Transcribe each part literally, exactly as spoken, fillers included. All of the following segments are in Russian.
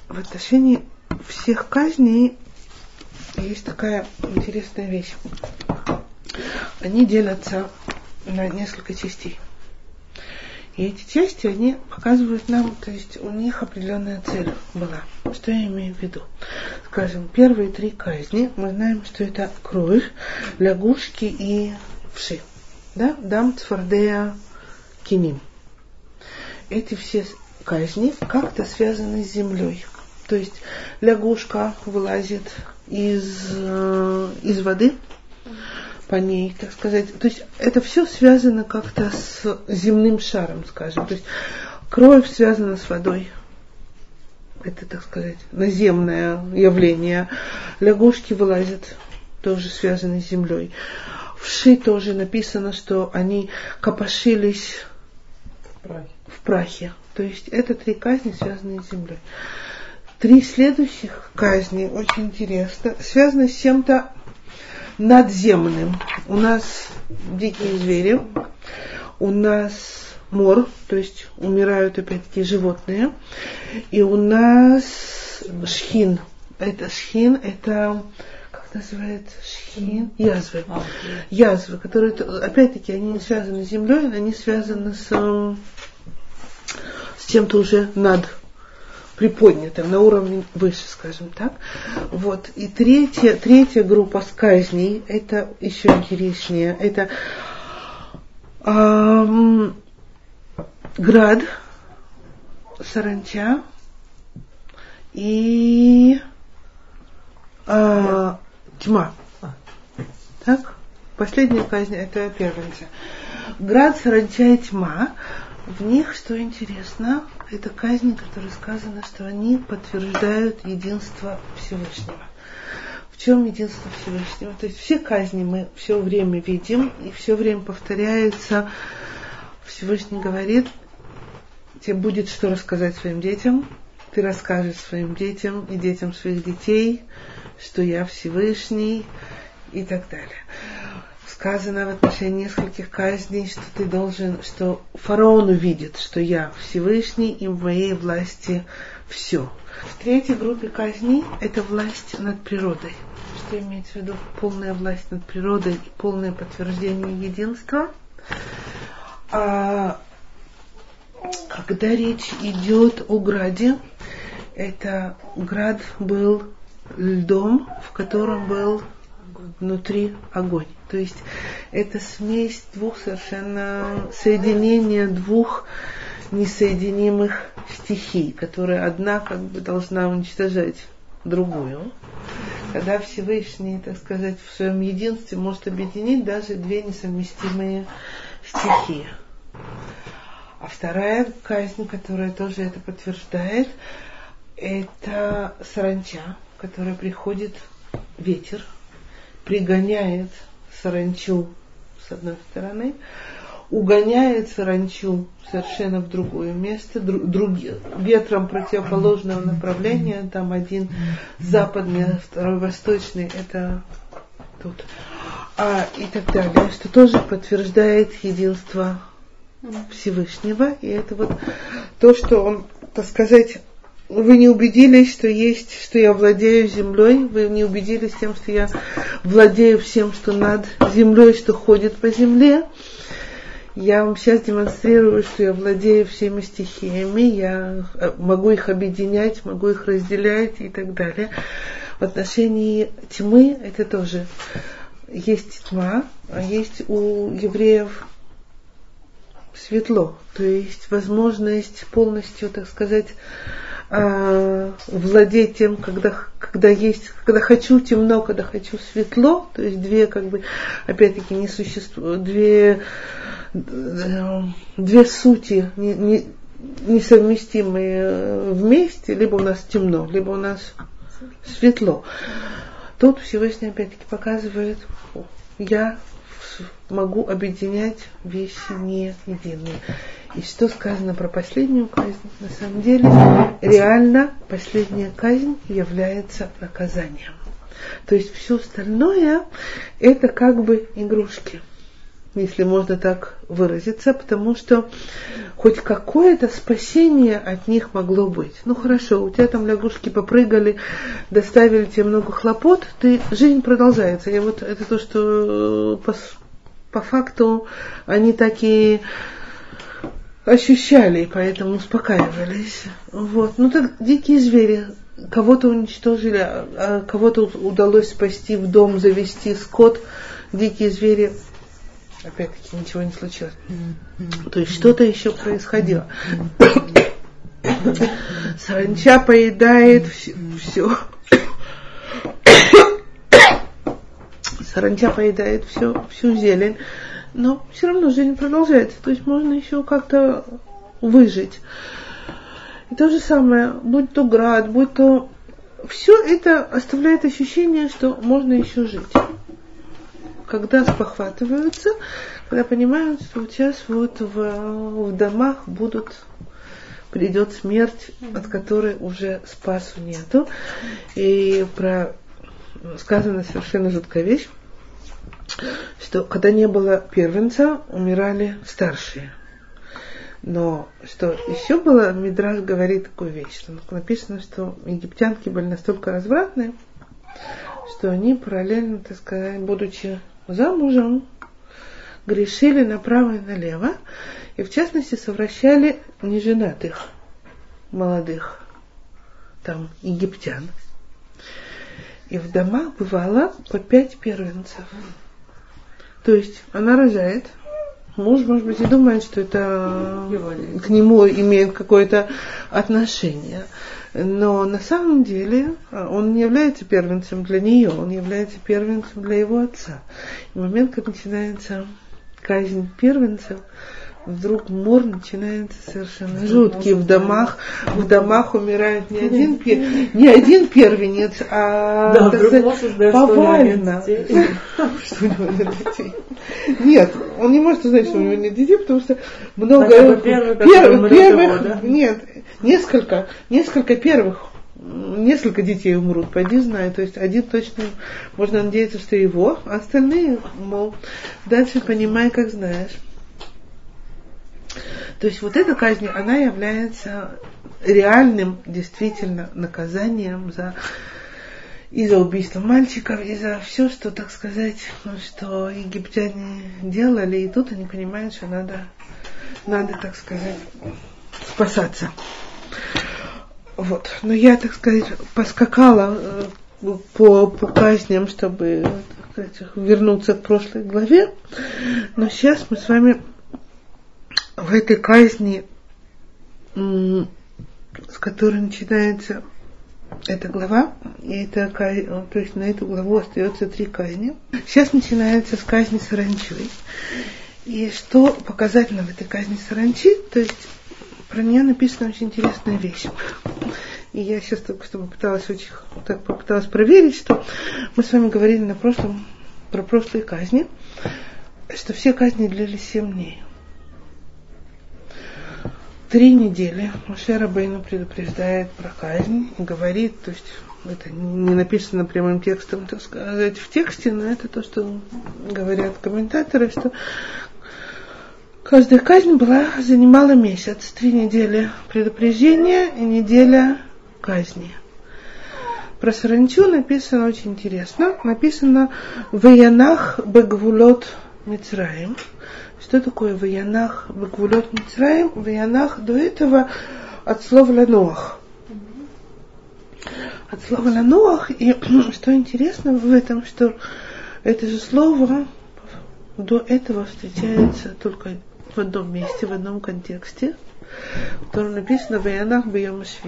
в отношении всех казней есть такая интересная вещь. Они делятся на несколько частей. И эти части, они показывают нам, то есть у них определенная цель была. Что я имею в виду? Скажем, первые три казни, мы знаем, что это кровь, лягушки и вши. Да? Дам, цфардея, киним. Эти все казни как-то связаны с землей. То есть лягушка вылазит из, из воды, по ней, так сказать. То есть это все связано как-то с земным шаром, скажем. То есть кровь связана с водой. Это, так сказать, наземное явление. Лягушки вылазят, тоже связаны с землей. Вши тоже написано, что они копошились в прахе. в прахе. То есть это три казни, связанные с землей. Три следующих казни, очень интересно, связаны с чем-то надземным. У нас дикие звери, у нас мор, то есть умирают опять-таки животные, и у нас шхин. Это шхин, это, как называется, шхин? Язвы. Язвы, которые, опять-таки, они не связаны с землей, они связаны с, с чем-то уже над приподнятым, на уровне выше, скажем так. Вот. И третья, третья группа с казней, это еще интереснее, это эм, град, саранча и э, тьма. Так? Последняя казнь, это первенца. Град, саранча и тьма. В них, что интересно, это казни, которые сказано, что они подтверждают единство Всевышнего. В чем единство Всевышнего? То есть все казни мы все время видим, и все время повторяется. Всевышний говорит, тебе будет что рассказать своим детям, ты расскажешь своим детям и детям своих детей, что я Всевышний и так далее. Сказано в отношении нескольких казней, что ты должен, что фараон увидит, что я Всевышний и в моей власти все. В третьей группе казней это власть над природой. Что имеется в виду? Полная власть над природой и полное подтверждение единства. А когда речь идет о граде, это град был льдом, в котором был внутри огонь. То есть это смесь двух совершенно соединения двух несоединимых стихий, которые одна как бы должна уничтожать другую. Когда Всевышний, так сказать, в своем единстве может объединить даже две несовместимые стихии. А вторая казнь, которая тоже это подтверждает, это саранча, которая приходит ветер, пригоняет саранчу с одной стороны, угоняет саранчу совершенно в другое место, друг, друг, ветром противоположного направления, там один западный, а второй восточный, это тут, а, и так далее, что тоже подтверждает единство Всевышнего, и это вот то, что он, так сказать, вы не убедились, что есть, что я владею землей, вы не убедились тем, что я владею всем, что над землей, что ходит по земле. Я вам сейчас демонстрирую, что я владею всеми стихиями, я могу их объединять, могу их разделять и так далее. В отношении тьмы это тоже есть тьма, а есть у евреев светло, то есть возможность полностью, так сказать, владеть тем, когда, когда есть, когда хочу темно, когда хочу светло, то есть две, как бы, опять-таки, не существуют, две, две сути не, не, несовместимые вместе, либо у нас темно, либо у нас светло. Тут Всевышний опять-таки показывает, я могу объединять вещи не единые. И что сказано про последнюю казнь? На самом деле, реально последняя казнь является наказанием. То есть все остальное это как бы игрушки. если можно так выразиться, потому что хоть какое-то спасение от них могло быть. Ну хорошо, у тебя там лягушки попрыгали, доставили тебе много хлопот, ты, жизнь продолжается. И вот это то, что по, по факту они так и ощущали, и поэтому успокаивались. Вот. Ну так дикие звери, кого-то уничтожили, а кого-то удалось спасти, в дом завести скот, дикие звери. Опять-таки ничего не случилось. Mm-hmm. То есть что-то еще происходило. Mm-hmm. Саранча поедает mm-hmm. все. Саранча поедает все, всю зелень. Но все равно жизнь продолжается. То есть можно еще как-то выжить. И то же самое, будь то град, будь то... Все это оставляет ощущение, что можно еще жить. Когда спохватываются, когда понимают, что сейчас вот в, в домах будут, придет смерть, от которой уже спасу нету. И про сказана совершенно жуткая вещь, что когда не было первенца, умирали старшие. Но что еще было, Мидраш говорит такую вещь, что написано, что египтянки были настолько развратные, что они параллельно, так сказать, будучи замужем, грешили направо и налево, и в частности совращали неженатых молодых там египтян. И в домах бывало по пять первенцев. То есть она рожает, муж, может быть, и думает, что это к нему имеет какое-то отношение. Но на самом деле он не является первенцем для нее, он является первенцем для его отца. И в момент, как начинается казнь первенцев, вдруг мор начинается совершенно жуткий. В домах, в домах умирает не один, не один первенец, а да, сказать, повально. Что у него нет детей? Нет, он не может узнать, что у него нет детей, потому что много первых, первых, первых да? нет, несколько, несколько первых, несколько детей умрут, пойди знай. То есть один точно, можно надеяться, что его, а остальные, мол, дальше понимай, как знаешь. То есть вот эта казнь, она является реальным действительно наказанием за, и за убийство мальчиков, и за все, что, так сказать, что египтяне делали, и тут они понимают, что надо, надо, так сказать, спасаться. Вот. Но я, так сказать, поскакала по, по казням, чтобы, так сказать, вернуться к прошлой главе, но сейчас мы с вами в этой казни, с которой начинается эта глава, и это, то есть на эту главу остается три казни. Сейчас начинается с казни саранчой. И что показательно в этой казни саранчи, то есть про нее написана очень интересная вещь. И я сейчас только что попыталась, очень, так попыталась проверить, что мы с вами говорили на прошлом, про прошлые казни, что все казни длились семь дней. Три недели Моше Рабейну предупреждает про казнь, говорит, то есть это не написано прямым текстом, так сказать, в тексте, но это то, что говорят комментаторы, что каждая казнь была, занимала месяц, три недели предупреждения и неделя казни. Про саранчу написано очень интересно, написано «Ваянах бегвулот Мицраим». Что такое «Ваянах бегвулот Мицраим»? «Ваянах» до этого от слова «лануах». От слова «лануах», и что интересно в этом, что это же слово до этого встречается только в одном месте, в одном контексте, в котором написано «Ваянах бьем шви».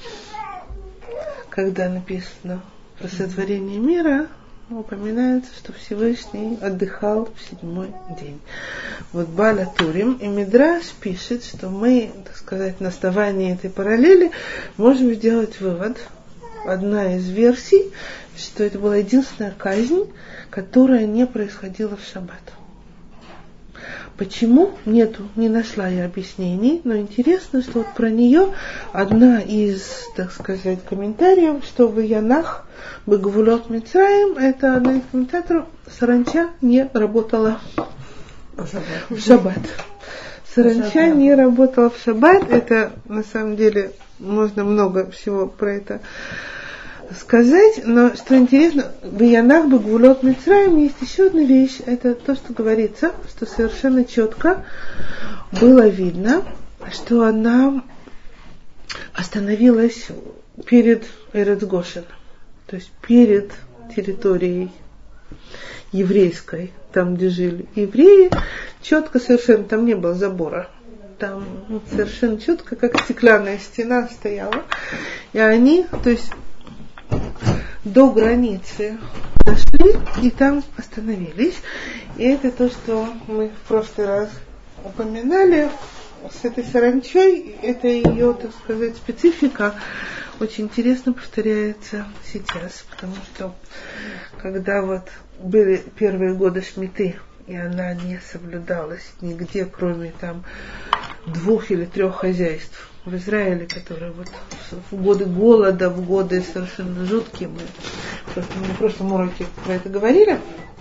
Когда написано про сотворение мира, упоминается, что Всевышний отдыхал в седьмой день. Вот Бааль ха-Турим и Мидраш пишет, что мы, так сказать, на основании этой параллели можем сделать вывод. Одна из версий, что это была единственная казнь, которая не происходила в шаббат. Почему? Нету, не нашла я объяснений, но интересно, что вот про нее одна из, так сказать, комментариев, что в Янах бегвулот Мицраим, это одна из комментаторов, саранча не работала. в шаббат. Саранча не работала в шаббат. Это на самом деле можно много всего про это сказать, но что интересно, в Янах Багулот Мицраим есть еще одна вещь, это то, что говорится, что совершенно четко было видно, что она остановилась перед Эрец Гошен, то есть перед территорией еврейской, там, где жили евреи, четко совершенно, там не было забора. Там совершенно четко, как стеклянная стена стояла. И они, то есть, до границы дошли и там остановились. И это то, что мы в прошлый раз упоминали. С этой саранчой, это ее, так сказать, специфика очень интересно повторяется сейчас. Потому что, когда вот были первые годы Шмиты, и она не соблюдалась нигде, кроме там двух или трех хозяйств в Израиле, которые вот в годы голода, в годы совершенно жуткие, мы просто на прошлом уроке про это говорили.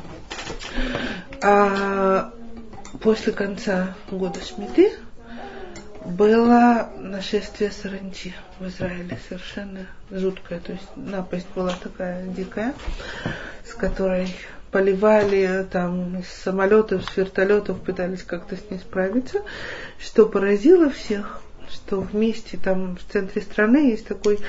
А после конца года Шмиты было нашествие саранчи в Израиле, совершенно жуткое, то есть напасть была такая дикая, с которой поливали там из самолетов, с вертолетов, пытались как-то с ней справиться, что поразило всех, что вместе там в центре страны есть такой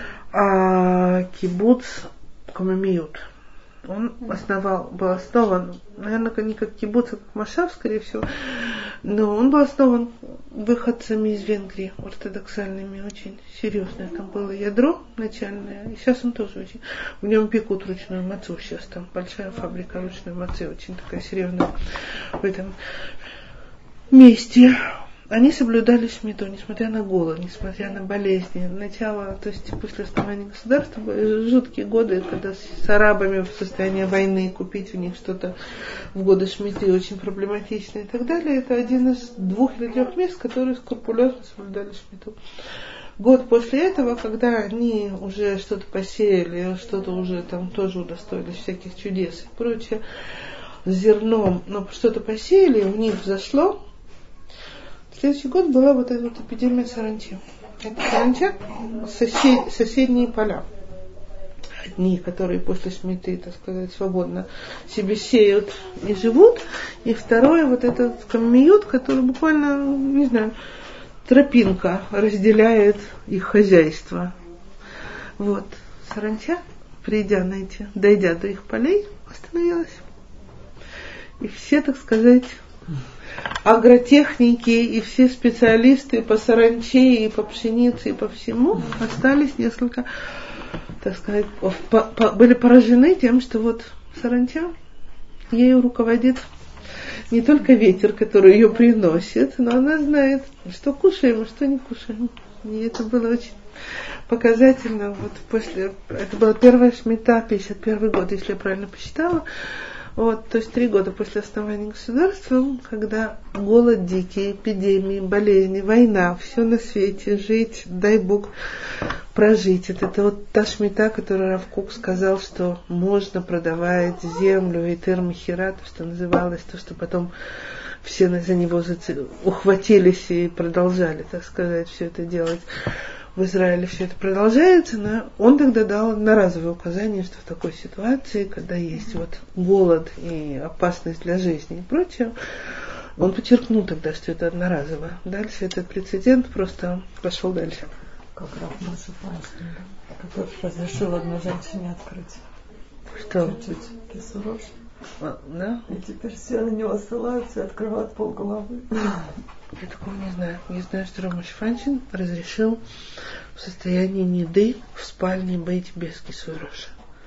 а, кибуц Камамиют. Он основал, был основан, наверное, не как кибуц, а как машав, скорее всего, но он был основан выходцами из Венгрии, ортодоксальными, очень серьезное. Там было ядро начальное, и сейчас он тоже очень... В нем пекут ручную мацу сейчас, там большая фабрика ручной мацы, очень такая серьезная в этом месте. Они соблюдали шмиту, несмотря на голод, несмотря на болезни. Начало, то есть после основания государства были жуткие годы, когда с арабами в состоянии войны купить у них что-то в годы шмиты очень проблематично и так далее. Это один из двух или трех мест, которые скрупулезно соблюдали шмиту. Год после этого, когда они уже что-то посеяли, что-то уже там тоже удостоились всяких чудес и прочее, с зерном, но что-то посеяли, у них взошло. Следующий год была вот эта вот эпидемия саранчи. Это саранча сосед, соседние поля. Одни, которые после шмиты, так сказать, свободно себе сеют и живут. И второе, вот этот каммиют, который буквально, не знаю, тропинка разделяет их хозяйство. Вот. Саранча, придя на эти, дойдя до их полей, остановилась. И все, так сказать, агротехники и все специалисты по саранче и по пшенице и по всему остались несколько, так сказать, по, по, были поражены тем, что вот саранча, ею руководит не только ветер, который ее приносит, но она знает, что кушаем, а что не кушаем. И это было очень показательно. Вот после, это была первая шмита, пятьдесят первый год, если я правильно посчитала. Вот, то есть три года после основания государства, когда голод дикий, эпидемии, болезни, война, все на свете, жить, дай Бог прожить. Это, это вот та шмита, которую Рав Кук сказал, что можно продавать землю и термихират, что называлось, то, что потом все за него ухватились и продолжали, так сказать, все это делать. В Израиле все это продолжается, но он тогда дал одноразовое указание, что в такой ситуации, когда есть вот голод и опасность для жизни и прочее, он подчеркнул тогда, что это одноразово. Дальше этот прецедент просто пошел дальше. Как Рав Моше Файнштейн, который разрешил одной женщине открыть что? чуть-чуть кисурош. А, да? И теперь все на него ссылаются и открывают полголовы. Я такого не знаю. Я знаю, что Рав Моше Файнштейн разрешил в состоянии неды в спальне быть без кисуроша.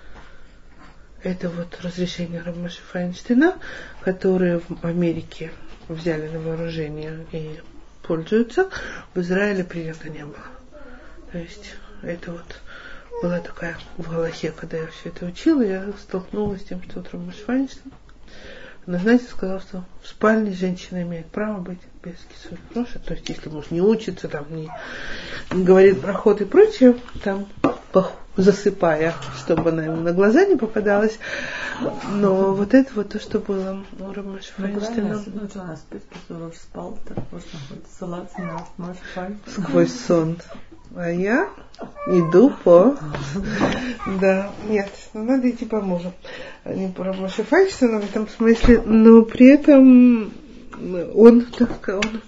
Это вот разрешение Рав Моше Файнштейна, которое в Америке взяли на вооружение и пользуются, в Израиле принято не было. То есть это вот была такая в Галахе, когда я все это учила, я столкнулась с тем, что вот Рав Моше Файнштейн однозначно сказал, что в спальне женщина имеет право быть без кисуроша. То есть если муж не учится, там не, не говорит брахот и прочее, там засыпая, чтобы она ему на глаза не попадалась. Но вот это вот то, что было у Рамаши Файнштейна. Ну, что у нас спит, Сурош спал, так можно хоть ссылаться на Рамаши Файнштейна. Сквозь сон. А я иду по... Да, нет, надо идти по мужу. А не по Рамаши Файнштейну в этом смысле, но при этом он, так сказать, он...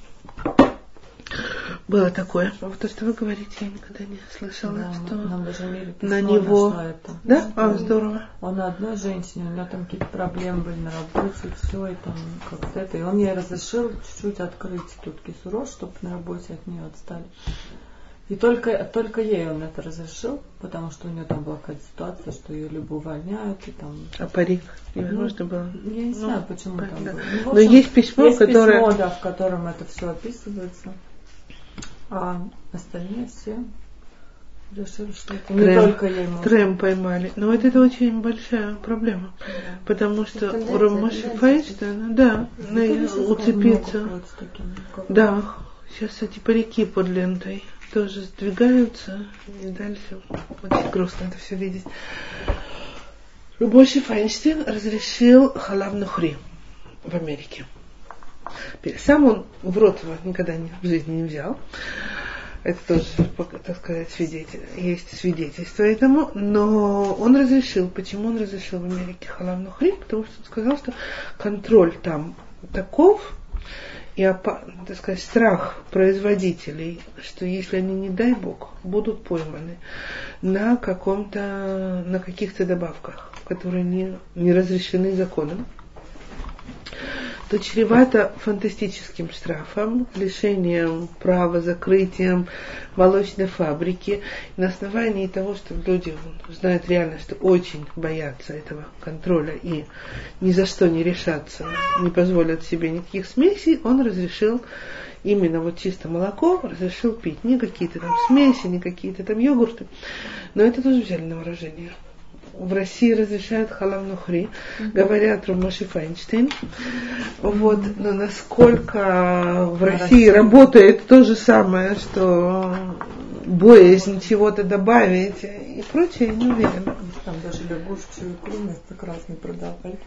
Было такое. Вот то, что вы говорите, я никогда не слышала, да, что нам даже Мире на него... Это. Да? А, здорово. Он одной женщине, у него там какие-то проблемы были на работе, и все, и там как-то это. И он ей разрешил чуть-чуть открыть тут кисурош, чтобы на работе от нее отстали. И только, только ей он это разрешил, потому что у нее там была какая-то ситуация, что ее либо увольняют, и там... А парик невозможно ну, было? Я не знаю, ну, почему там да. было. Ну, Но общем, есть письмо, есть которое... письмо, да, в котором это все описывается. А остальные все решили, что это не Трем, только ей можно. Трем поймали. Но вот это очень большая проблема. Да. Потому что у Рамаши Файнштейна, да, на, уцепиться. Да, сейчас эти парики под лентой тоже сдвигаются. И дальше очень грустно это все видеть. Рамаши Файнштейн разрешил халав нухри в Америке. Сам он в рот его никогда не, в жизни не взял. Это тоже, так сказать, свидетель, есть свидетельство этому. Но он разрешил. Почему он разрешил в Америке халав нухри? Потому что он сказал, что контроль там таков, и, так сказать, страх производителей, что если они, не дай бог, будут пойманы на каком-то, на каких-то добавках, которые не, не разрешены законом, то чревато фантастическим штрафом, лишением права, закрытием молочной фабрики. И на основании того, что люди знают реально, что очень боятся этого контроля и ни за что не решатся, не позволят себе никаких смесей, он разрешил именно вот чисто молоко, разрешил пить. Не какие-то там смеси, не какие-то там йогурты. Но это тоже взяли на вооружение. В России разрешают халав нухри, mm-hmm. говорят Рамаши Файнштейн. Mm-hmm. Вот, но насколько в России, России работает то же самое, что боязнь чего-то добавить и прочее, я не уверена. Там даже лягушку и икру вместо красной продавали.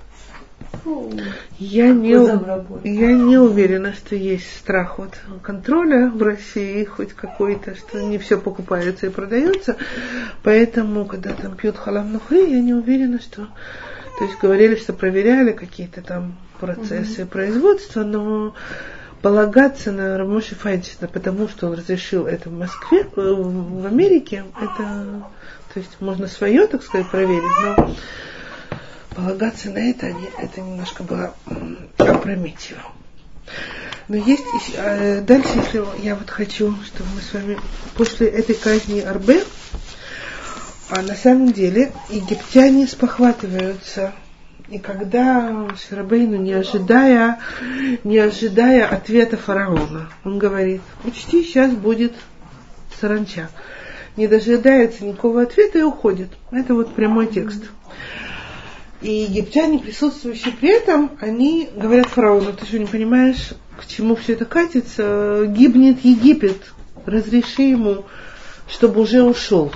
Я не, я не уверена, что есть страх от контроля в России, хоть какой-то, что не все покупается и продается. Поэтому, когда там пьют халав нухри, я не уверена, что... То есть говорили, что проверяли какие-то там процессы угу. производства, но полагаться на Рамаши Файнштейна, потому что он разрешил это в Москве, в Америке, это... То есть можно свое, так сказать, проверить, но... Полагаться на это, это немножко было опрометчиво. Но есть э, дальше, если я вот хочу, чтобы мы с вами после этой казни Арбе, а на самом деле египтяне спохватываются. И когда Шрабейну, не ожидая, не ожидая ответа фараона, он говорит: учти, сейчас будет саранча. Не дожидается никакого ответа и уходит. Это вот прямой текст. И египтяне, присутствующие при этом, они говорят фараону: ты что, не понимаешь, к чему все это катится? Гибнет Египет, разреши ему, чтобы уже ушел.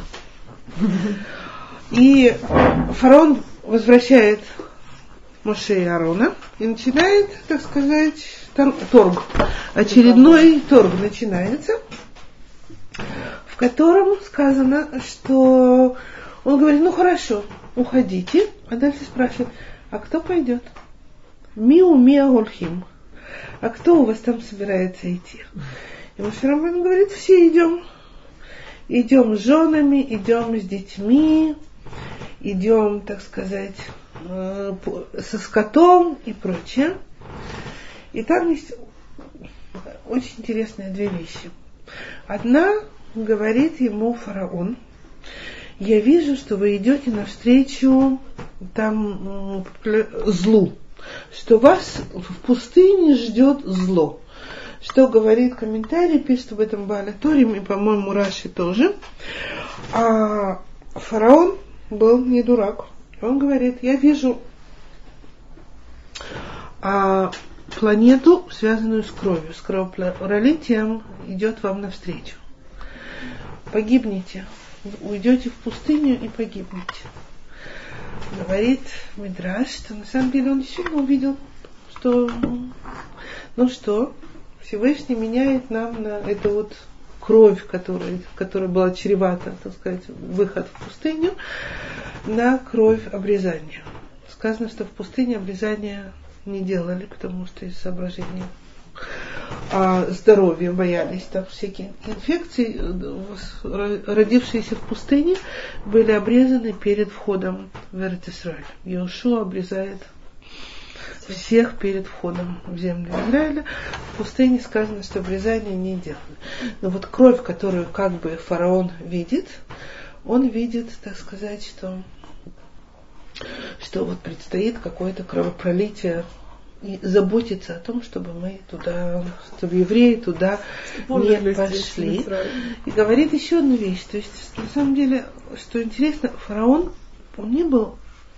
И фараон возвращает Моше и Аарона и начинает, так сказать, торг. Очередной торг начинается, в котором сказано, что он говорит: ну хорошо, уходите. А дальше спрашивает: а кто пойдет? Миу миа гольхим. А кто у вас там собирается идти? И Моше Рабейну говорит: все идем. Идем с женами, идем с детьми, идем, так сказать, со скотом и прочее. И там есть очень интересные две вещи. Одна, говорит ему фараон: я вижу, что вы идете навстречу там злу, что вас в пустыне ждет зло. Что говорит комментарий, пишет об этом Бааль ха-Турим, и, по-моему, Раши тоже. А фараон был не дурак. Он говорит: я вижу а, планету, связанную с кровью, с кровопролитием, идет вам навстречу. Погибнете. уйдете в пустыню и погибнете. Говорит Мидраш, что на самом деле он действительно увидел, что, ну что, Всевышний меняет нам на эту вот кровь, которая, которая была чревата, так сказать, выход в пустыню, на кровь обрезания. Сказано, что в пустыне обрезания не делали, потому что из соображений а здоровья боялись, там всякие инфекции, родившиеся в пустыне, были обрезаны перед входом в Эрец-Исраэль. Йошуа обрезает всех перед входом в землю Израиля. В пустыне сказано, что обрезание не делали. Но вот кровь, которую как бы фараон видит, он видит, так сказать, что, что вот предстоит какое-то кровопролитие, и заботиться о том, чтобы мы туда, чтобы евреи туда не пошли. И говорит еще одну вещь. То есть, на самом деле, что интересно, фараон, он не был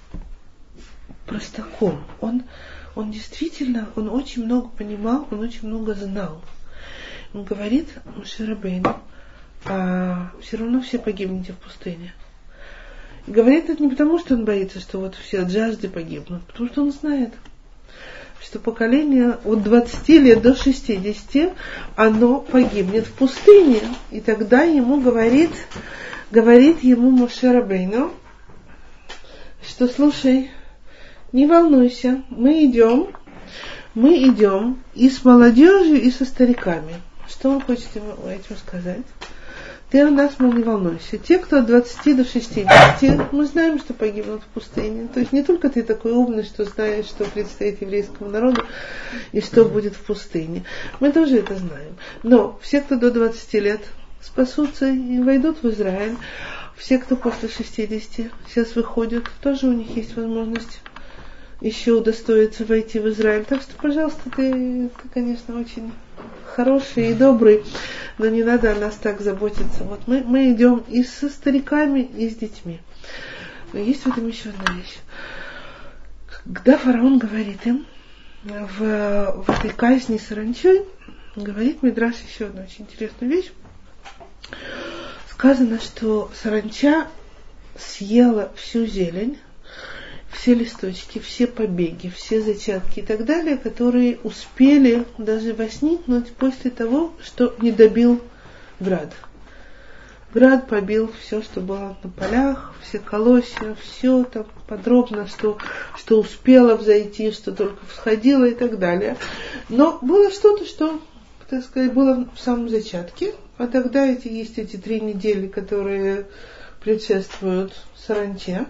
простаком. Он, он действительно, он очень много понимал, он очень много знал. Он говорит Моше Рабейну, а все равно все погибнете в пустыне. И говорит это не потому, что он боится, что вот все от жажды погибнут, потому что он знает, что поколение от двадцати лет до шестидесяти, оно погибнет в пустыне. И тогда ему говорит, говорит ему Моше Рабейну, что слушай, не волнуйся, мы идем, мы идем и с молодежью, и со стариками. Что он хочет ему этим сказать? Ты о нас, мол, не волнуйся. Те, кто от двадцати до шестидесяти, мы знаем, что погибнут в пустыне. То есть не только ты такой умный, что знаешь, что предстоит еврейскому народу и что будет в пустыне. Мы тоже это знаем. Но все, кто до двадцати лет, спасутся и войдут в Израиль. Все, кто после шестидесяти сейчас выходят, тоже у них есть возможность еще удостоиться войти в Израиль. Так что, пожалуйста, ты, ты конечно, очень хороший и добрый, но не надо о нас так заботиться. Вот мы, мы идем и со стариками, и с детьми. Но есть в этом еще одна вещь. Когда фараон говорит им в, в этой казни саранчой, говорит Мидраш еще одну очень интересную вещь. Сказано, что саранча съела всю зелень, все листочки, все побеги, все зачатки и так далее, которые успели даже возникнуть после того, что не добил град. Град побил все, что было на полях, все колосья, все там подробно, что, что успело взойти, что только всходило и так далее. Но было что-то, что, так сказать, было в самом зачатке, а тогда эти, есть эти три недели, которые предшествуют саранче.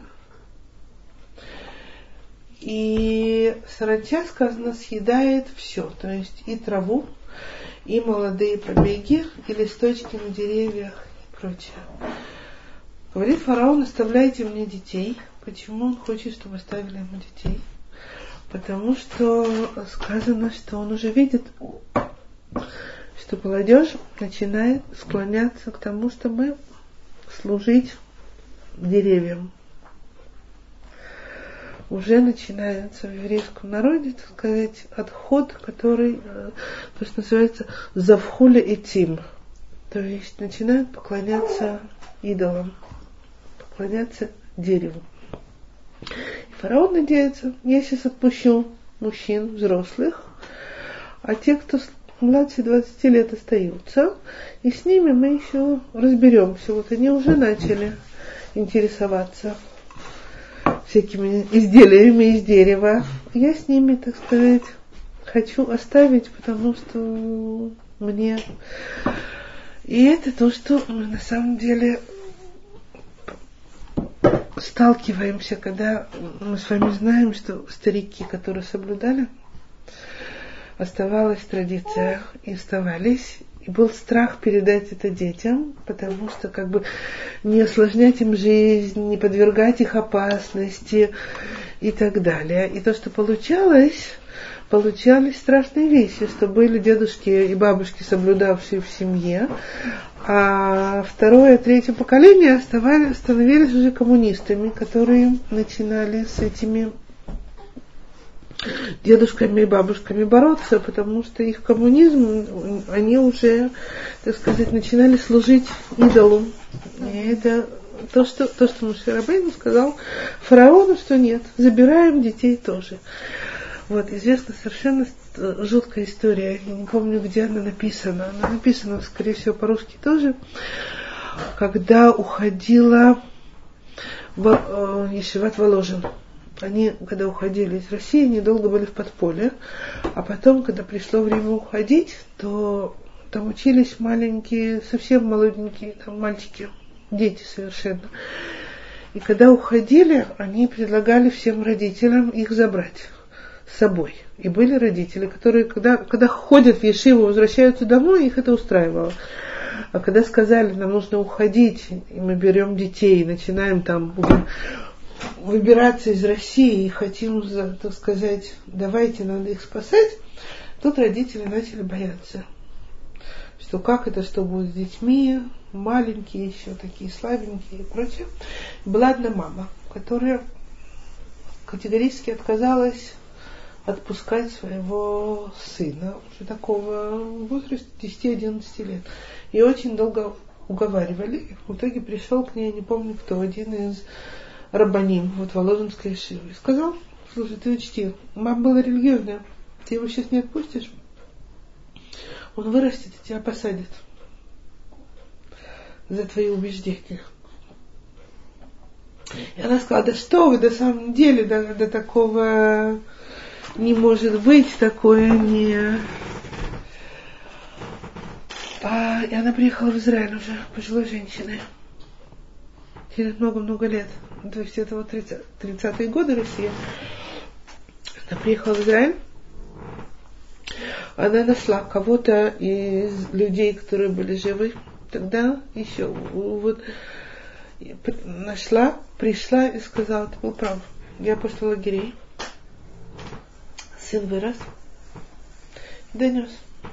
И саранча, сказано, съедает все, то есть и траву, и молодые побеги, и листочки на деревьях и прочее. Говорит фараон, оставляйте мне детей. Почему он хочет, чтобы оставили ему детей? Потому что сказано, что он уже видит, что молодежь начинает склоняться к тому, чтобы служить деревьям. Уже начинается в еврейском народе, так сказать, отход, который, то, что называется, завхуля и тим. То есть начинают поклоняться идолам, поклоняться дереву. И фараон надеется, я сейчас отпущу мужчин, взрослых, а те, кто младше двадцати лет остаются, и с ними мы еще разберемся. Вот они уже начали интересоваться всякими изделиями из дерева. Я с ними, так сказать, хочу оставить, потому что мне... И это то, что мы на самом деле сталкиваемся, когда мы с вами знаем, что старики, которые соблюдали, оставалась традиция и оставались. И был страх передать это детям, потому что как бы не осложнять им жизнь, не подвергать их опасности и так далее. И то, что получалось, получались страшные вещи, что были дедушки и бабушки, соблюдавшие в семье, а второе, третье поколение оставались, становились уже коммунистами, которые начинали с этими дедушками и бабушками бороться, потому что их коммунизм, они уже, так сказать, начинали служить идолу. И это то, что, то, что Моше Рабейну сказал фараону, что нет, забираем детей тоже. Вот, известна совершенно жуткая история, я не помню, где она написана. Она написана, скорее всего, по-русски тоже, когда уходила Ешиват Воложин. Они, когда уходили из России, они долго были в подполье, а потом, когда пришло время уходить, то там учились маленькие, совсем молоденькие там мальчики, дети совершенно. И когда уходили, они предлагали всем родителям их забрать с собой. И были родители, которые, когда, когда ходят в Ешиву, возвращаются домой, их это устраивало. А когда сказали, нам нужно уходить, и мы берем детей, и начинаем там выбираться из России, и хотим, так сказать, давайте, надо их спасать, тут родители начали бояться. Что как это, что будет с детьми, маленькие еще, такие слабенькие и прочее. Была одна мама, которая категорически отказалась отпускать своего сына, уже такого возраста десять-одиннадцать лет. И очень долго уговаривали. В итоге пришел к ней, не помню кто, один из рабаним, вот Воложенской Ешивы, и сказал: слушай, ты учти, мама была религиозная, ты его сейчас не отпустишь, он вырастет и тебя посадит за твои убеждения. И она сказала: да что вы, на самом деле, до, до такого не может быть, такое не... А, и она приехала в Израиль уже, пожилой женщиной, через много-много лет. То есть это вот тридцатые годы Россия. Она приехала в Израиль. Она нашла кого-то из людей, которые были живы. Тогда еще вот нашла, пришла и сказала: ты был прав. Я после лагерей. Сын вырос. Донес.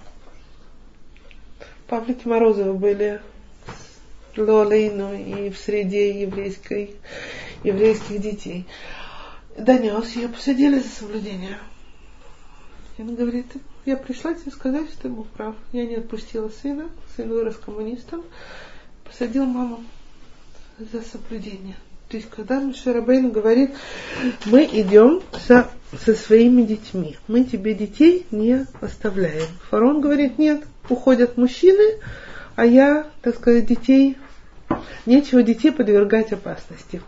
Павлики Морозовы были Лолейну и в среде еврейской, еврейских детей. Донес, ее посадили за соблюдение. И она говорит: я пришла тебе сказать, что ты был прав. Я не отпустила сына, сын вырос коммунистом, посадил маму за соблюдение. То есть, когда Моше Рабейну говорит: мы идем со, со своими детьми, мы тебе детей не оставляем. Фараон говорит: нет, уходят мужчины, а я, так сказать, детей, нечего детей подвергать опасности.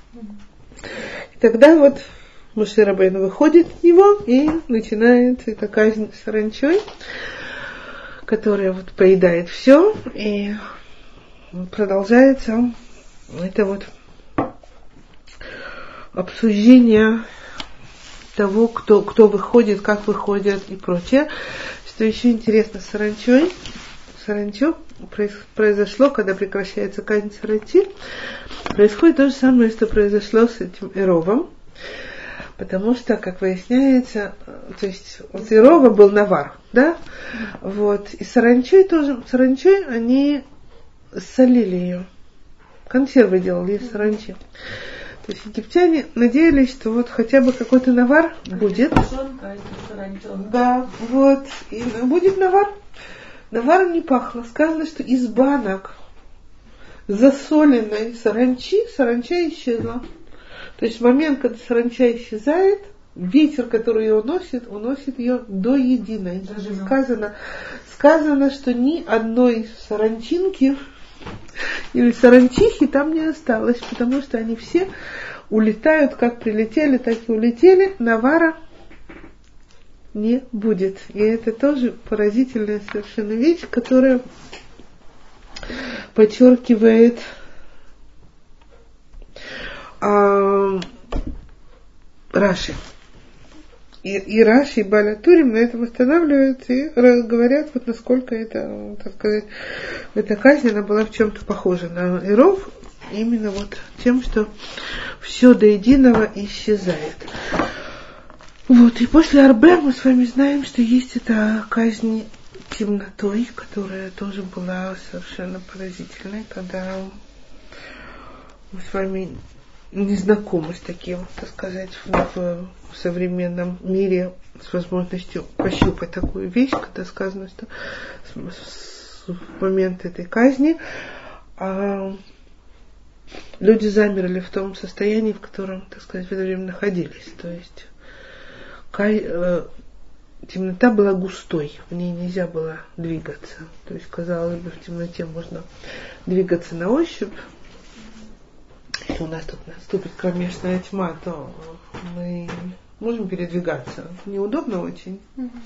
И тогда вот Моше Рабейну выходит от него и начинается эта казнь саранчой, которая вот поедает все, и продолжается это вот обсуждение того, кто, кто выходит, как выходит и прочее. Что еще интересно с саранчой, саранчо произошло, когда прекращается казнь саранчи, происходит то же самое, что произошло с этим Эровом, потому что, как выясняется, то есть у Эрова был навар, да, вот, и саранчой тоже, саранчой они солили ее, консервы делали из саранчи. То есть египтяне надеялись, что вот хотя бы какой-то навар будет. Да, вот, и будет навар. Навар не пахло. Сказано, что из банок засоленной саранчи, саранча исчезла. То есть в момент, когда саранча исчезает, ветер, который ее уносит, уносит ее до единой. Даже сказано, сказано, что ни одной саранчинки или саранчихи там не осталось, потому что они все улетают, как прилетели, так и улетели. Навара не будет. И это тоже поразительная совершенно вещь, которая подчеркивает а, Раши. И, и Раши, и Бааль ха-Турим на этом останавливаются и говорят, вот насколько это, так сказать, эта казнь, она была в чем-то похожа на Эров, именно вот тем, что все до единого исчезает. Вот, и после Арбе мы с вами знаем, что есть эта казнь темнотой, которая тоже была совершенно поразительной, когда мы с вами не знакомы с таким, так сказать, в, в современном мире, с возможностью пощупать такую вещь, когда сказано, что с, с, в момент этой казни а, люди замерли в том состоянии, в котором, так сказать, в это время находились. То есть кай, э, темнота была густой, в ней нельзя было двигаться. То есть, казалось бы, в темноте можно двигаться на ощупь. Если у нас тут наступит кромешная тьма, то мы можем передвигаться. Неудобно очень.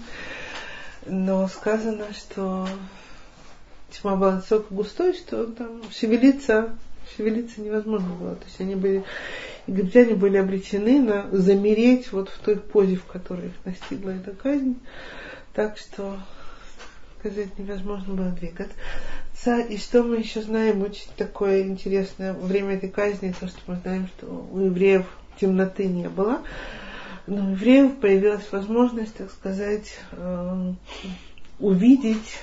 Но сказано, что тьма была настолько густой, что там шевелиться, шевелиться невозможно было. То есть они были, египтяне были обречены на замереть вот в той позе, в которой их настигла эта казнь. Так что, сказать, невозможно было двигаться. И что мы еще знаем, очень такое интересное время этой казни, то, что мы знаем, что у евреев темноты не было, но у евреев появилась возможность, так сказать, э, увидеть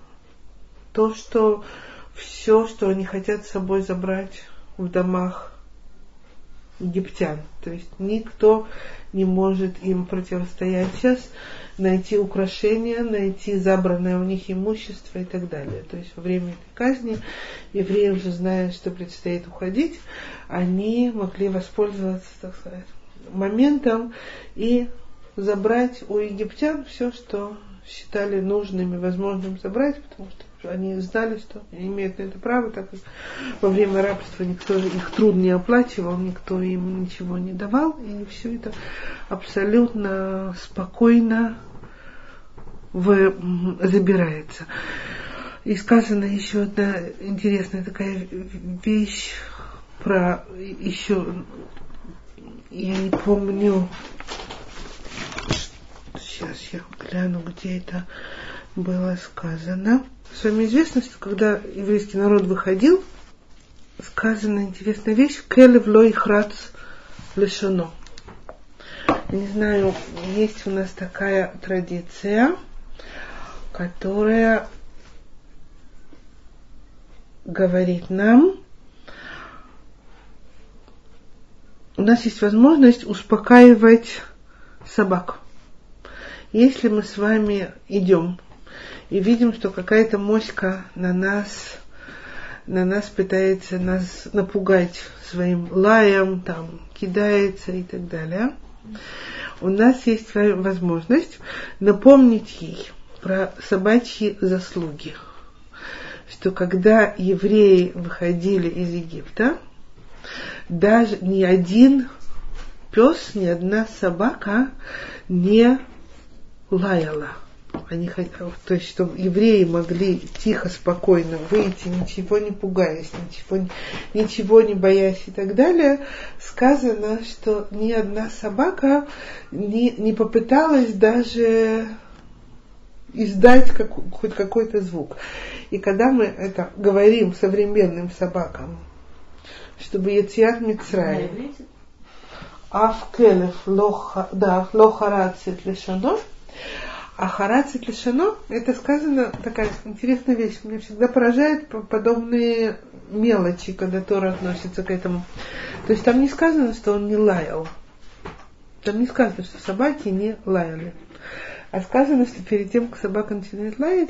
то, что все, что они хотят с собой забрать в домах египтян. То есть никто не может им противостоять сейчас, найти украшения, найти забранное у них имущество и так далее. То есть во время этой казни евреи, уже зная, что предстоит уходить, они могли воспользоваться, так сказать, моментом и забрать у египтян все, что считали нужным и возможным забрать, потому что они знали, что имеют на это право, так как во время рабства никто их труд не оплачивал, никто им ничего не давал, и все это абсолютно спокойно в, забирается. И сказана еще одна интересная такая вещь про еще, я не помню, сейчас я гляну, где это было сказано. С вами известно, что когда еврейский народ выходил, сказана интересная вещь: «Келев лой храц лешоно». Не знаю, есть у нас такая традиция, которая говорит нам, у нас есть возможность успокаивать собак. Если мы с вами идем и видим, что какая-то моська на нас, на нас пытается нас напугать своим лаем, там, кидается и так далее, у нас есть возможность напомнить ей про собачьи заслуги. Что когда евреи выходили из Египта, даже ни один пес, ни одна собака не лаяла. Они, то есть, чтобы евреи могли тихо, спокойно выйти, ничего не пугаясь, ничего, ничего не боясь и так далее, сказано, что ни одна собака не, не попыталась даже издать как, хоть какой-то звук. И когда мы это говорим современным собакам, чтобы Йециат Мицраим, Аф келев лохарацит лешано, а харацит лешано, это сказано, такая интересная вещь, меня всегда поражает подобные мелочи, когда Тора относится к этому. То есть там не сказано, что он не лаял. Там не сказано, что собаки не лаяли. А сказано, что перед тем, как собака начинает лаять,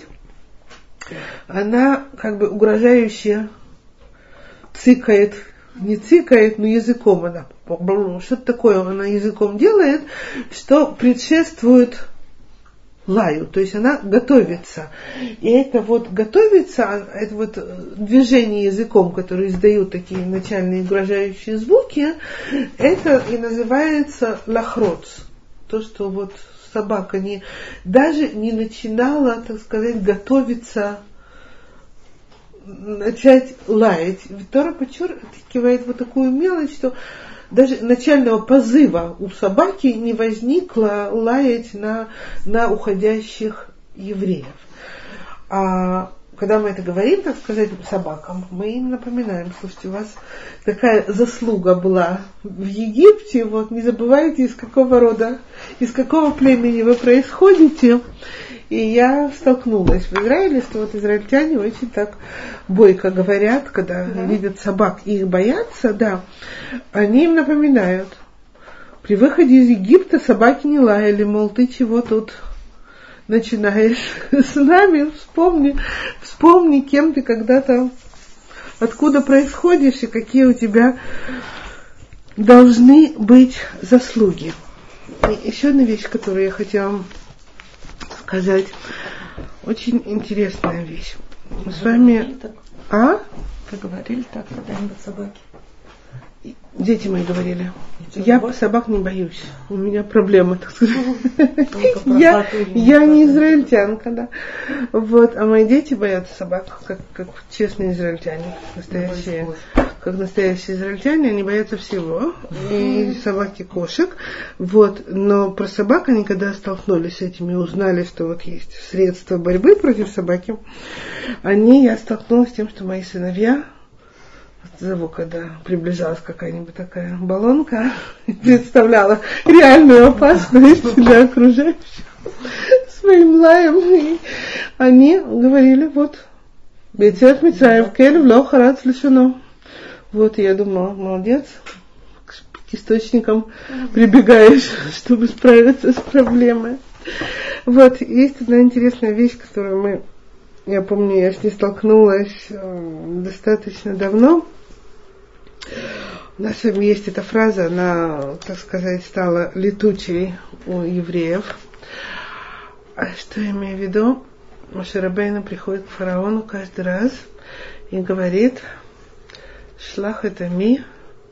она как бы угрожающе цыкает, не цыкает, но языком она, что-то такое она языком делает, что предшествует лаю, то есть она готовится. И это вот готовится, это вот движение языком, которые издают такие начальные угрожающие звуки, это и называется лахроц. То, что вот собака не, даже не начинала, так сказать, готовиться начать лаять. Тора подчеркивает вот такую мелочь, что даже начального позыва у собаки не возникло лаять на, на уходящих евреев. А когда мы это говорим, так сказать, собакам, мы им напоминаем: слушайте, у вас такая заслуга была в Египте, вот не забывайте, из какого рода, из какого племени вы происходите, И я столкнулась в Израиле, что вот израильтяне очень так бойко говорят, когда да. видят собак и их боятся, да, они им напоминают. При выходе из Египта собаки не лаяли, мол, ты чего тут начинаешь с нами, вспомни, вспомни, кем ты когда-то, откуда происходишь и какие у тебя должны быть заслуги. И еще одна вещь, которую я хотела сказать, очень интересная вещь. Мы с вами... А? Вы говорили так когда-нибудь собаки? Дети мои говорили. Я боишься? Собак не боюсь. У меня проблема, так сказать. Я, я не израильтянка, да. Вот, а мои дети боятся собак, как, как честные израильтяне, настоящие. Как настоящие израильтяне, они боятся всего. И собак, и кошек. Вот, но про собак они, когда столкнулись с этим и узнали, что вот есть средства борьбы против собаки, они, я столкнулась с тем, что мои сыновья, зову, когда приближалась какая-нибудь такая баллонка, представляла реальную опасность для окружающих своим лаем. И они говорили, вот, Бецет Мицраим Келев Лох Харац Лешуно. Вот, я думала, молодец, к источникам прибегаешь, чтобы справиться с проблемой. Вот, есть одна интересная вещь, которую мы, я помню, я с ней столкнулась достаточно давно. У нас с вами есть эта фраза, она, так сказать, стала летучей у евреев. А что я имею в виду? Моше Рабейну приходит к фараону каждый раз и говорит: «Шлах это ми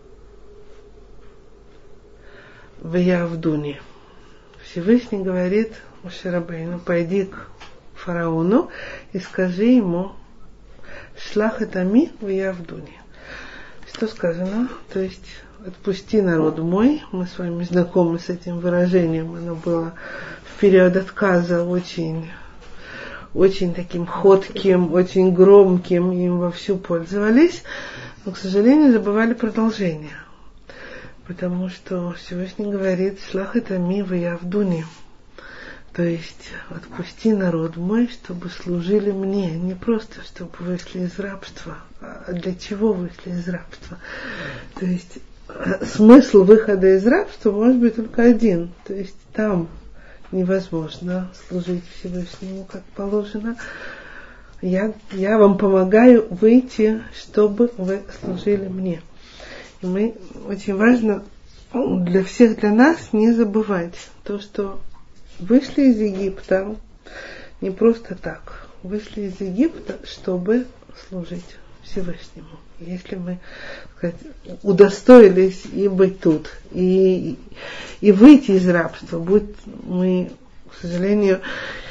в Явдуни». Всевышний говорит Моше Рабейну: пойди к фараону и скажи ему: «Шлах это ми в Явдуни». Что сказано? То есть отпусти народ мой. Мы с вами знакомы с этим выражением. Оно было в период отказа очень, очень таким ходким, очень громким. Им вовсю пользовались. Но, к сожалению, забывали продолжение. Потому что Всевышний говорит: «Шлах это ми в Явдуни». То есть отпусти народ мой, чтобы служили мне, не просто чтобы вышли из рабства, а для чего вышли из рабства. То есть смысл выхода из рабства может быть только один. То есть там невозможно служить Всевышнему как положено. Я, я вам помогаю выйти, чтобы вы служили мне. И мы, очень важно для всех, для нас не забывать то, что вышли из Египта не просто так. Вышли из Египта, чтобы служить Всевышнему. Если мы, так сказать, удостоились и быть тут, и, и выйти из рабства, будь мы, к сожалению,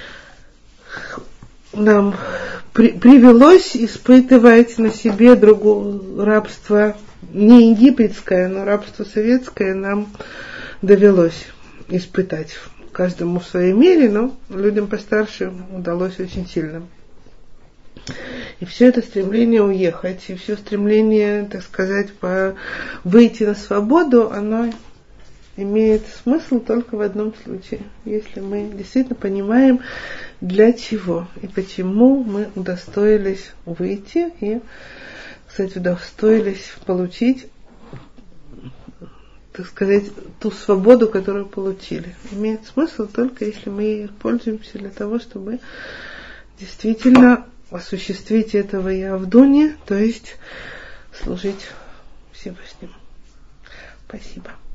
нам при, привелось испытывать на себе другое рабство, не египетское, но рабство советское нам довелось испытать. Каждому в своей мере, но людям постарше удалось очень сильно. И все это стремление уехать, и все стремление, так сказать, по выйти на свободу, оно имеет смысл только в одном случае, если мы действительно понимаем, для чего и почему мы удостоились выйти и, кстати, удостоились получить, так сказать, ту свободу, которую получили. Имеет смысл только если мы ей пользуемся для того, чтобы действительно осуществить этого Явдуни, то есть служить Всевышнему. Спасибо.